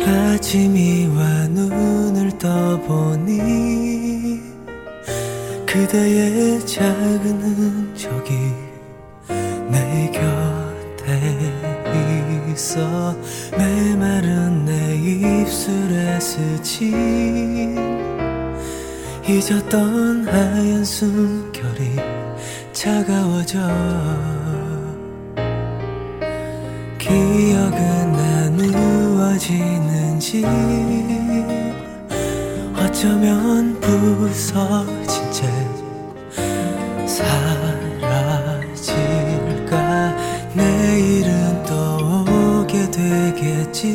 아침이와 눈을 떠보니 그대의 작은 흔적이 내 곁에 있어 메마른 내 입술에 스친 잊었던 하얀 숨결이 차가워져 기억은 나누어지는지 어쩌면 부서진 채 사라질까 내일은 또 오게 되겠지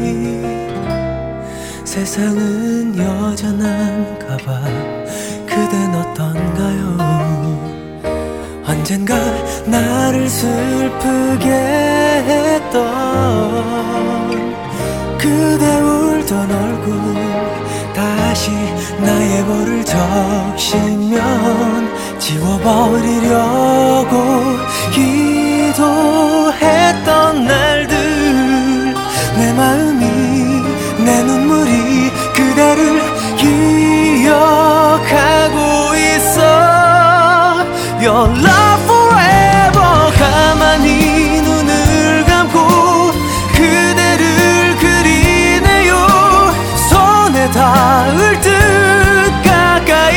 세상은 여전한가 봐 그댄 어떤가요 언젠가 나를 슬프게 했던 그대 울던 얼굴 다시 나의 볼을 적시면 지워버리려고 기도했던 날들 내 마음이 내 눈물이 그대를 기억하고 있어 Your love forever 가만히 눈을 감고 그대를 그리네요 손에 닿을 듯 가까이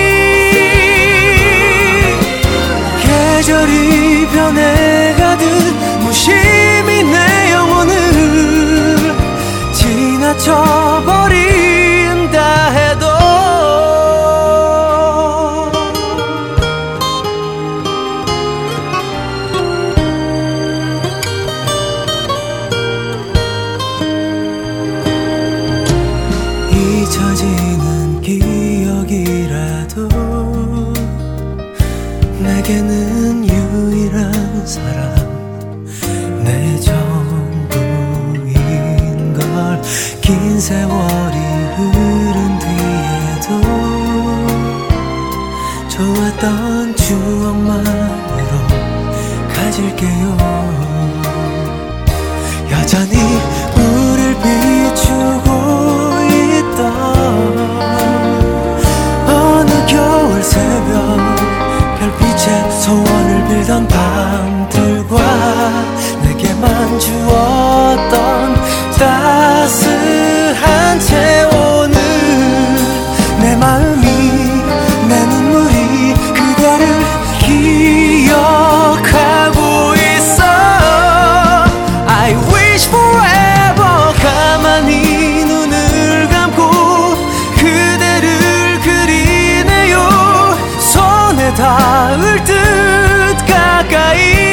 계절이 변해가듯 무심히 내 영혼을 지나쳐버린다 해도 잊혀지는 기억이라도 내게는 유일한 사람 내 전부인걸 긴 세월이 흐른 뒤에도 좋았던 추억만으로 가질게요 여전히 우릴 비추고 있던 어느 겨울 새벽 별빛에 소원을 빌던 밤들과 내게만 주었던 따스한 채오늘 내 마음이 내 눈물이 그대를 기억하고 있어 I wish forever 가만히 눈을 감고 그대를 그리네요 손에 닿을 듯 가까이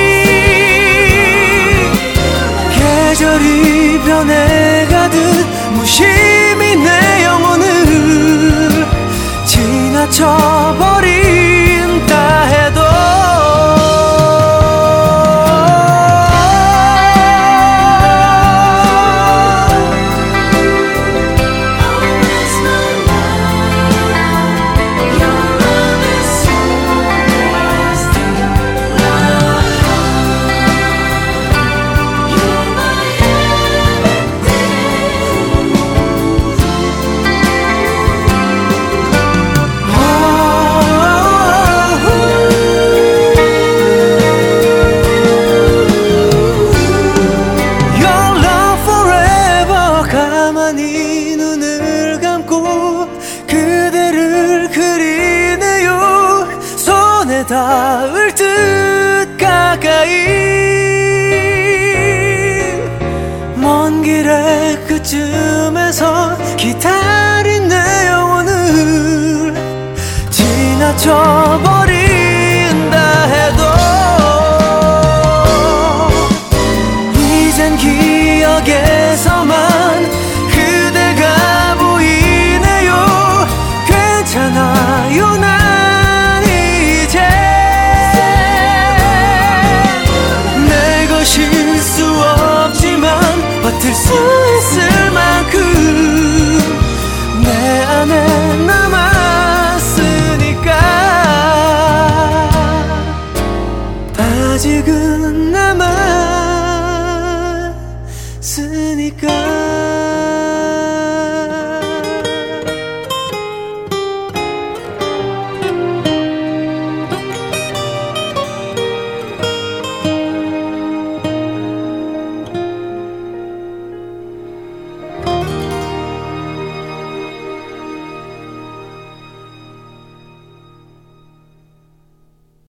계절이 변해가듯 무심히 내 영혼을 지나쳐버린다 해도 닿을 듯 가까이 먼 길의 끝쯤에서 기다린 내 영혼을 지나쳐버린다 해도 이젠 기억에서만 그대가 보이네요 괜찮아요 난 쉴수 없지만 버틸 수 있을 만큼 내 안에 남았으니까 아직은